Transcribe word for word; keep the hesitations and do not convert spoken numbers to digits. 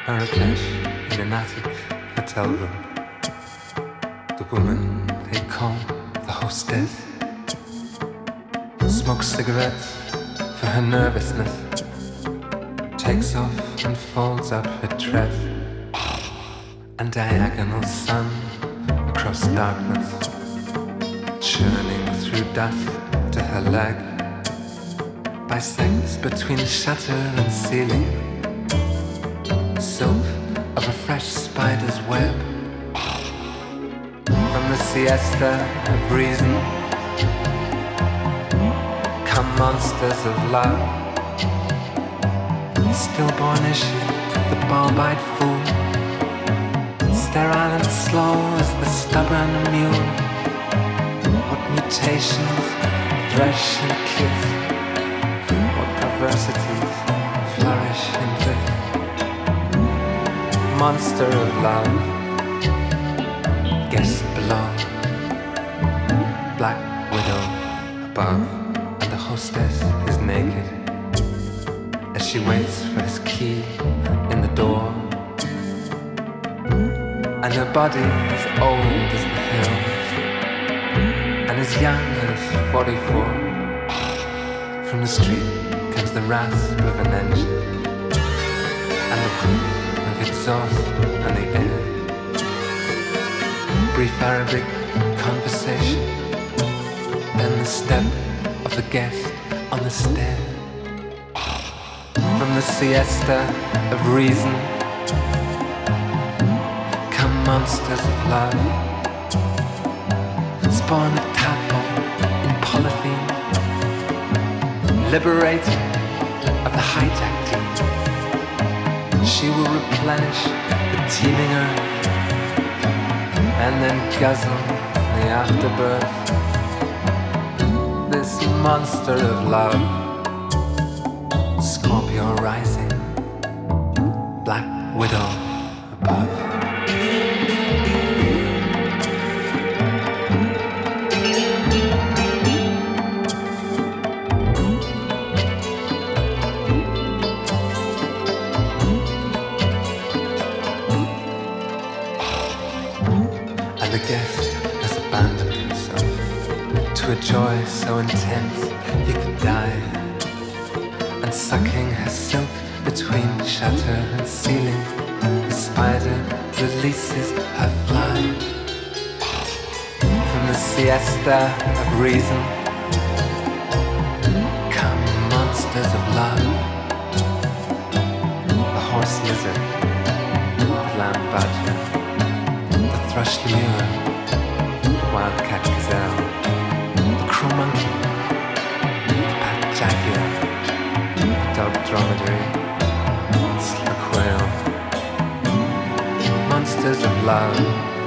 Marrakesh in an attic hotel room. The woman they call the hostess smokes cigarettes for her nervousness, takes off and folds up her dress, and diagonal sun across darkness, churning through dust to her leg, bisects between shutter and ceiling, silk of a fresh spider's web. From the siesta of reason come monsters of love. Stillborn is she, the bulb-eyed fool, sterile and slow as the stubborn mule. What mutations thresh in a kiss, what perversities flourish in this monster of love. Guest below, black widow above, and the hostess is naked as she waits for his key in the door. And her body is old as the hills and as young as forty-four. From the street comes the rasp of an engine and the proof of exhaust on the air. Brief Arabic conversation, then the step of the guest on the stair. From the siesta of reason come monsters of love, spawn of tadpole in polythene, liberated of the hijack team. She will replenish the teeming earth and then guzzle the afterbirth. This monster of love, Scorpio rising, black widow above. And the guest has abandoned himself to a joy so intense he could die, and sucking her silk between shutter and ceiling, the spider releases her fly. From the siesta of reason come monsters of love. The horse lizard, the lamb badger, the thrush lemur, the wildcat gazelle, the crow monkey, the pat jaguar, the dog dromedary, the slug whale. Monsters of love.